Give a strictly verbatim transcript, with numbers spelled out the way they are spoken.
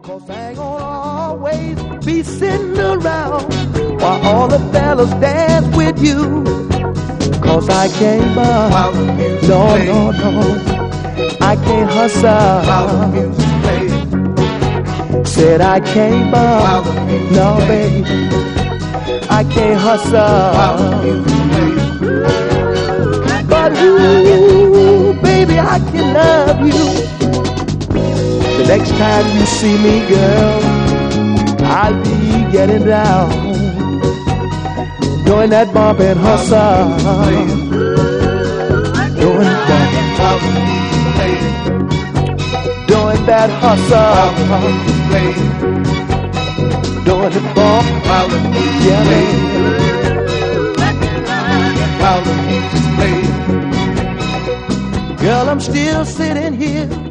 'Cause I ain't gonna always be sitting around while all the fellas dance with you. 'Cause I can't buy, no, no, no, I can't hustle. Said I can't buy, no, baby, I can't hustle. But ooh, baby, I can love you. The next time you see me, girl, I'll be getting down, doing that bump and hustle, doing that, doing that hustle, doing the bump, yeah, baby. Girl, I'm still sitting here